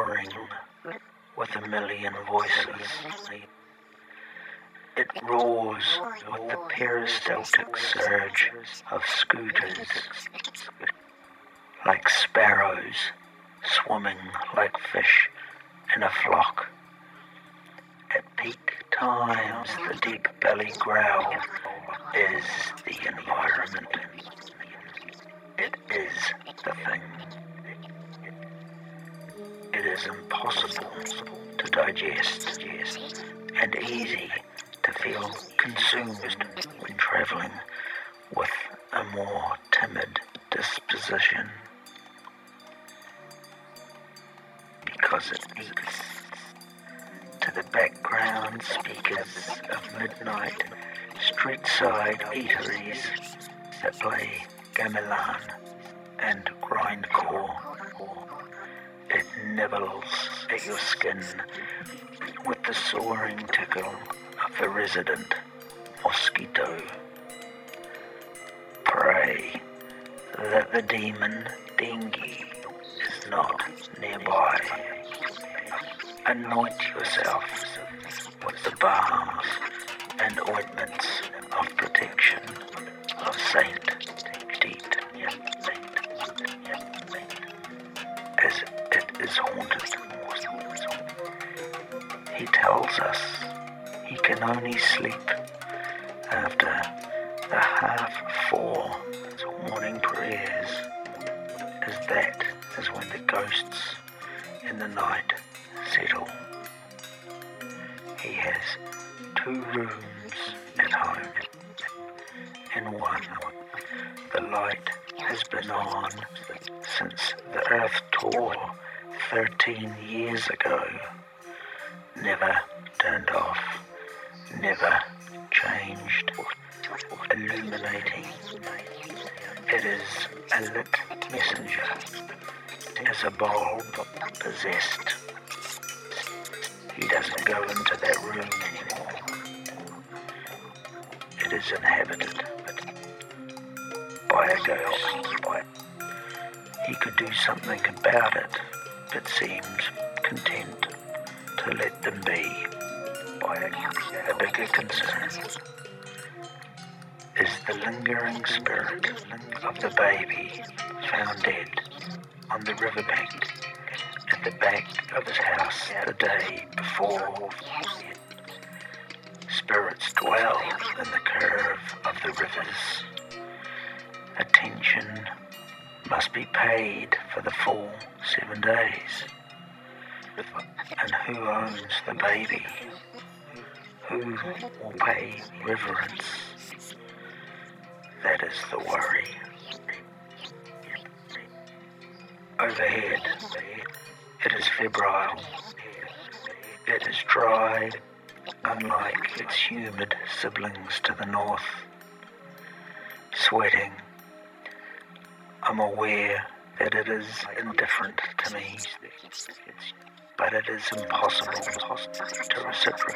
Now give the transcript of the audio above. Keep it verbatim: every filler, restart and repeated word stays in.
roaring with a million voices. It roars with the peristaltic surge of scooters, like sparrows swimming like fish in a flock. At peak times, the deep belly growl is the environment. It is the thing. It is impossible to digest and easy to feel consumed when travelling with a more timid disposition, because it eats to the background speakers of midnight street-side eateries that play gamelan and grindcore. It nibbles at your skin with the soaring tickle of the resident mosquito. Pray that the demon dengue is not nearby. Anoint yourself with the balms and ointments of protection of Saint Deet, as it is haunted. He tells us he can only sleep after the half four morning prayers, as that is when the ghosts in the night settle. He has two rooms at home. In one, the light has been on since the Earth tore thirteen years ago, never turned off, never changed, illuminating. It is a lit messenger, as a bulb possessed. He doesn't go into that room anymore. It is inhabited by a ghost. He could do something about it, but seemed content to let them be. A bigger concern is the lingering spirit of the baby found dead on the riverbank at the back of his house the day before. Spirits dwell in the curve of the rivers. Attention must be paid for the full seven days. And who owns the baby? Who will pay reverence? That is the worry. Overhead, it is febrile. It is dry, unlike its humid siblings to the north. Sweating, I'm aware that it is indifferent to me, but it is impossible to reciprocate.